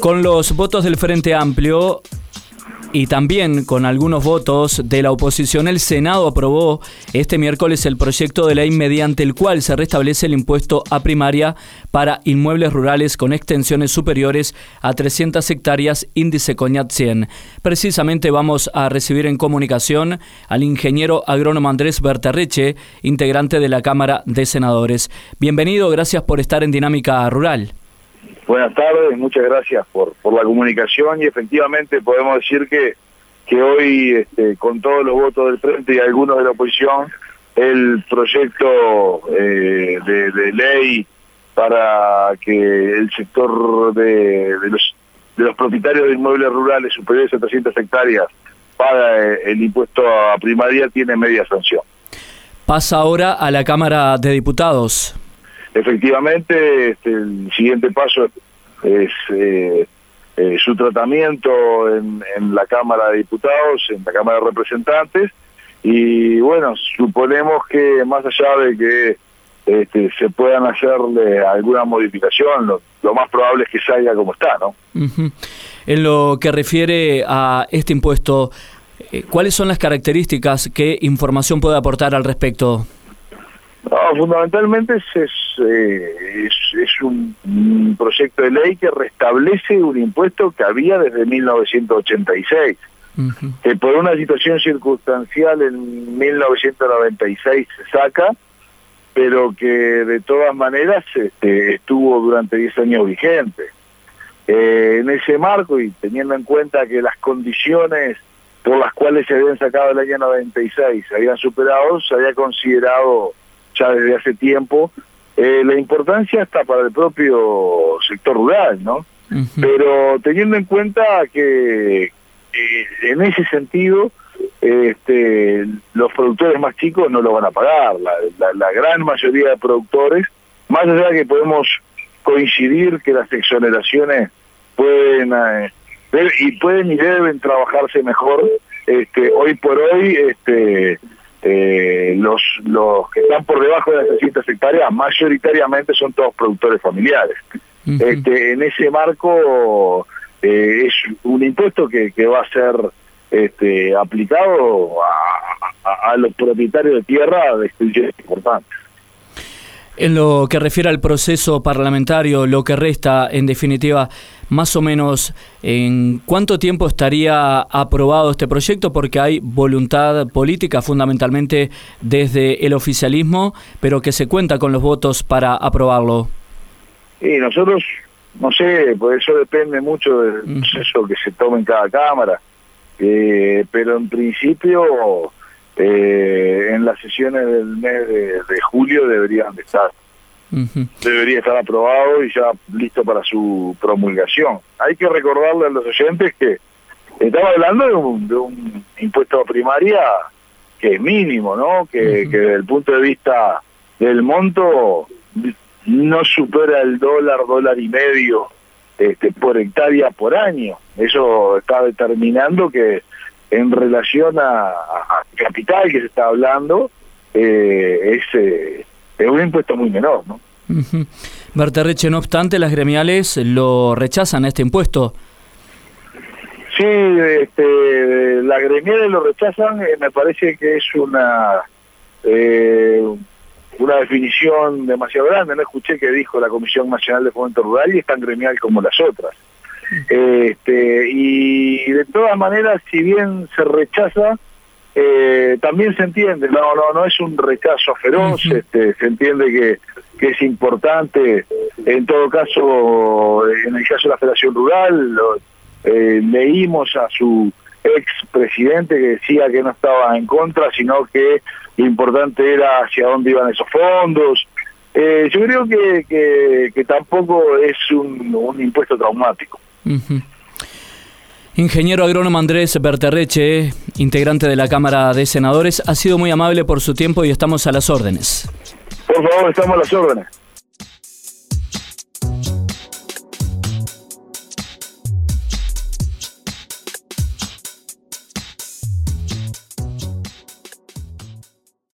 Con los votos del Frente Amplio y también con algunos votos de la oposición, el Senado aprobó este miércoles el proyecto de ley mediante el cual se restablece el impuesto a primaria para inmuebles rurales con extensiones superiores a 300 hectáreas, índice CONIAT 100. Precisamente vamos a recibir en comunicación al ingeniero agrónomo Andrés Berterreche, integrante de la Cámara de Senadores. Bienvenido, gracias por estar en Dinámica Rural. Buenas tardes, muchas gracias por la comunicación y efectivamente podemos decir que hoy, con todos los votos del Frente y algunos de la oposición, el proyecto de ley para que el sector de los propietarios de inmuebles rurales superiores a 300 hectáreas pague el impuesto a primaria tiene media sanción. Pasa ahora a la Cámara de Diputados. Efectivamente, el siguiente paso es su tratamiento en la Cámara de Diputados, en la Cámara de Representantes, y bueno, suponemos que más allá de que se puedan hacerle alguna modificación, lo más probable es que salga como está, ¿no? Uh-huh. En lo que refiere a este impuesto, ¿cuáles son las características? ¿Qué información puede aportar al respecto? No, fundamentalmente es un proyecto de ley que restablece un impuesto que había desde 1986, uh-huh, que por una situación circunstancial en 1996 se saca, pero que de todas maneras estuvo durante 10 años vigente. En ese marco, y teniendo en cuenta que las condiciones por las cuales se habían sacado el año 96 se habían superado, se había considerado ya desde hace tiempo, la importancia está para el propio sector rural, ¿no? Uh-huh. Pero teniendo en cuenta que en ese sentido los productores más chicos no lo van a pagar, la gran mayoría de productores, más allá de que podemos coincidir que las exoneraciones pueden y deben trabajarse mejor, hoy por hoy los que están por debajo de las 300 hectáreas mayoritariamente son todos productores familiares. Uh-huh. En ese marco es un impuesto que va a ser aplicado a los propietarios de tierra de extensiones importantes. En lo que refiere al proceso parlamentario, lo que resta, en definitiva, más o menos, ¿en cuánto tiempo estaría aprobado este proyecto? Porque hay voluntad política, fundamentalmente desde el oficialismo, pero que se cuenta con los votos para aprobarlo. Y nosotros, no sé, pues eso depende mucho del proceso que se tome en cada Cámara, pero en principio en las sesiones del mes de julio deberían de estar. Uh-huh. Debería estar aprobado y ya listo para su promulgación. Hay que recordarle a los oyentes que estamos hablando de un impuesto a primaria que es mínimo, ¿no? Que desde el punto de vista del monto no supera el dólar y medio por hectárea por año. Eso está determinando que en relación a capital que se está hablando, es un impuesto muy menor, ¿no? Uh-huh. Berterreche, no obstante, las gremiales lo rechazan, este impuesto. Sí, las gremiales lo rechazan, me parece que es una definición demasiado grande. No escuché qué dijo la Comisión Nacional de Fomento Rural y es tan gremial como las otras. Y de todas maneras, si bien se rechaza, también se entiende, no es un rechazo feroz. Uh-huh. Se entiende que es importante. En todo caso, en el caso de la Federación Rural, leímos a su expresidente que decía que no estaba en contra, sino que lo importante era hacia dónde iban esos fondos. Yo creo que tampoco es un impuesto traumático. Uh-huh. Ingeniero agrónomo Andrés Berterreche, integrante de la Cámara de Senadores, ha sido muy amable por su tiempo y estamos a las órdenes. Por favor, estamos a las órdenes.